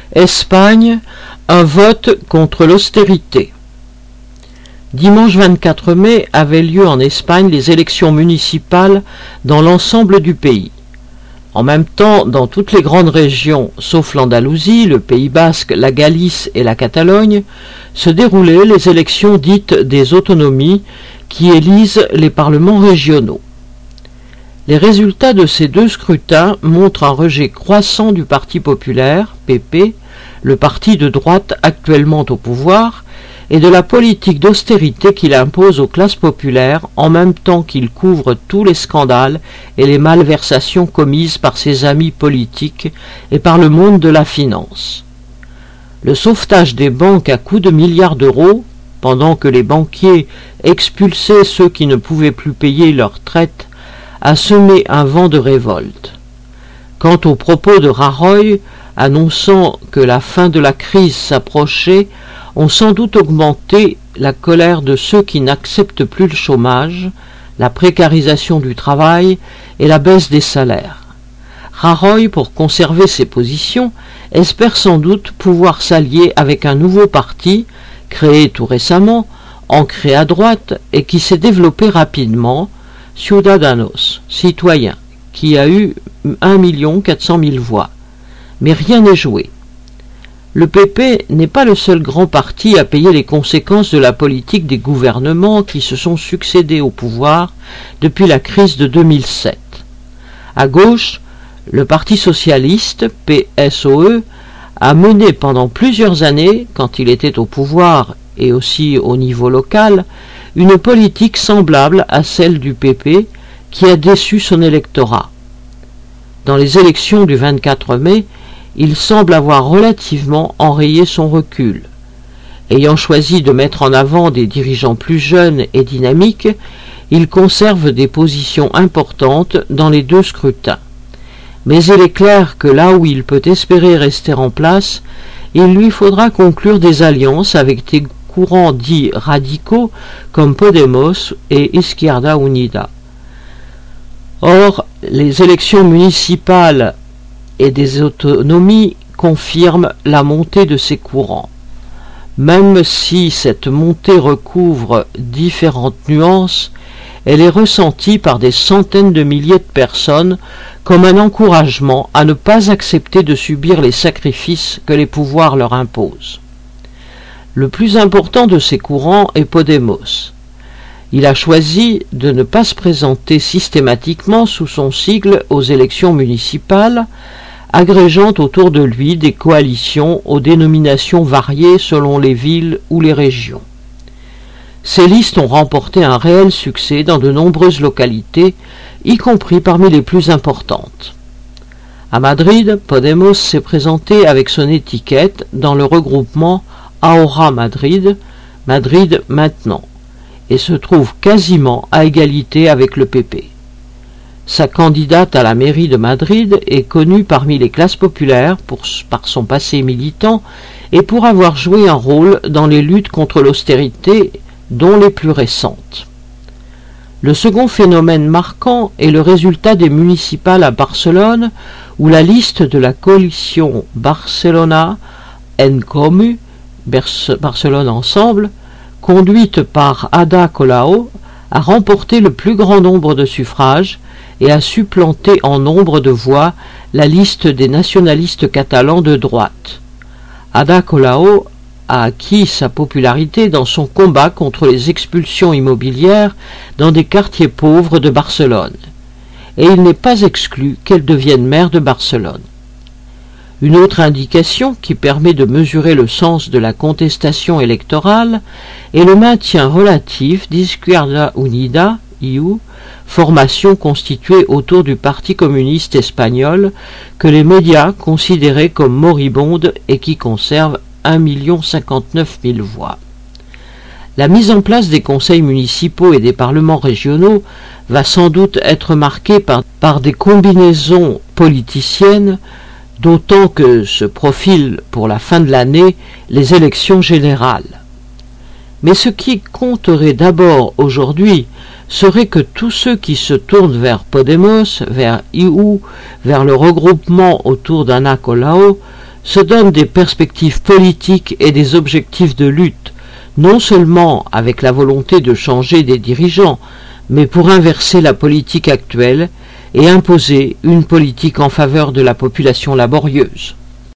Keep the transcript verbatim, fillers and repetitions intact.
Espagne, un vote contre l'austérité. Dimanche vingt-quatre mai avaient lieu en Espagne les élections municipales dans l'ensemble du pays. En même temps, dans toutes les grandes régions, sauf l'Andalousie, le Pays basque, la Galice et la Catalogne, se déroulaient les élections dites des autonomies qui élisent les parlements régionaux. Les résultats de ces deux scrutins montrent un rejet croissant du Parti populaire, P P, le parti de droite actuellement au pouvoir, et de la politique d'austérité qu'il impose aux classes populaires en même temps qu'il couvre tous les scandales et les malversations commises par ses amis politiques et par le monde de la finance. Le sauvetage des banques à coups de milliards d'euros, pendant que les banquiers expulsaient ceux qui ne pouvaient plus payer leurs traites, a semé un vent de révolte. Quant aux propos de Rajoy, annonçant que la fin de la crise s'approchait, ont sans doute augmenté la colère de ceux qui n'acceptent plus le chômage, la précarisation du travail et la baisse des salaires. Rajoy, pour conserver ses positions, espère sans doute pouvoir s'allier avec un nouveau parti, créé tout récemment, ancré à droite et qui s'est développé rapidement, Ciudadanos, citoyens, qui a eu un million quatre cent mille voix. Mais rien n'est joué. Le P P n'est pas le seul grand parti à payer les conséquences de la politique des gouvernements qui se sont succédés au pouvoir depuis la crise de deux mille sept. À gauche, le Parti socialiste, P S O E, a mené pendant plusieurs années, quand il était au pouvoir et aussi au niveau local, une politique semblable à celle du P P qui a déçu son électorat. Dans les élections du vingt-quatre mai, il semble avoir relativement enrayé son recul. Ayant choisi de mettre en avant des dirigeants plus jeunes et dynamiques, il conserve des positions importantes dans les deux scrutins. Mais il est clair que là où il peut espérer rester en place, il lui faudra conclure des alliances avec des courants dits radicaux comme Podemos et Izquierda Unida. Or, les élections municipales et des autonomies confirment la montée de ces courants. Même si cette montée recouvre différentes nuances, elle est ressentie par des centaines de milliers de personnes comme un encouragement à ne pas accepter de subir les sacrifices que les pouvoirs leur imposent. Le plus important de ces courants est Podemos. Il a choisi de ne pas se présenter systématiquement sous son sigle aux élections municipales, agrégeant autour de lui des coalitions aux dénominations variées selon les villes ou les régions. Ces listes ont remporté un réel succès dans de nombreuses localités, y compris parmi les plus importantes. À Madrid, Podemos s'est présenté avec son étiquette dans le regroupement Ahora Madrid, Madrid maintenant, et se trouve quasiment à égalité avec le P P. Sa candidate à la mairie de Madrid est connue parmi les classes populaires pour, par son passé militant et pour avoir joué un rôle dans les luttes contre l'austérité, dont les plus récentes. Le second phénomène marquant est le résultat des municipales à Barcelone, où la liste de la coalition Barcelona en Comú, Barcelone Ensemble, conduite par Ada Colau, a remporté le plus grand nombre de suffrages et a supplanté en nombre de voix la liste des nationalistes catalans de droite. Ada Colau a acquis sa popularité dans son combat contre les expulsions immobilières dans des quartiers pauvres de Barcelone, et il n'est pas exclu qu'elle devienne maire de Barcelone. Une autre indication qui permet de mesurer le sens de la contestation électorale est le maintien relatif d'Izquierda Unida, I U, formation constituée autour du Parti communiste espagnol que les médias considéraient comme moribonde et qui conserve un million cinquante-neuf mille voix. La mise en place des conseils municipaux et des parlements régionaux va sans doute être marquée par, par des combinaisons politiciennes, d'autant que se profilent pour la fin de l'année les élections générales. Mais ce qui compterait d'abord aujourd'hui serait que tous ceux qui se tournent vers Podemos, vers I U, vers le regroupement autour d'Ada Colau, se donne des perspectives politiques et des objectifs de lutte, non seulement avec la volonté de changer des dirigeants, mais pour inverser la politique actuelle et imposer une politique en faveur de la population laborieuse.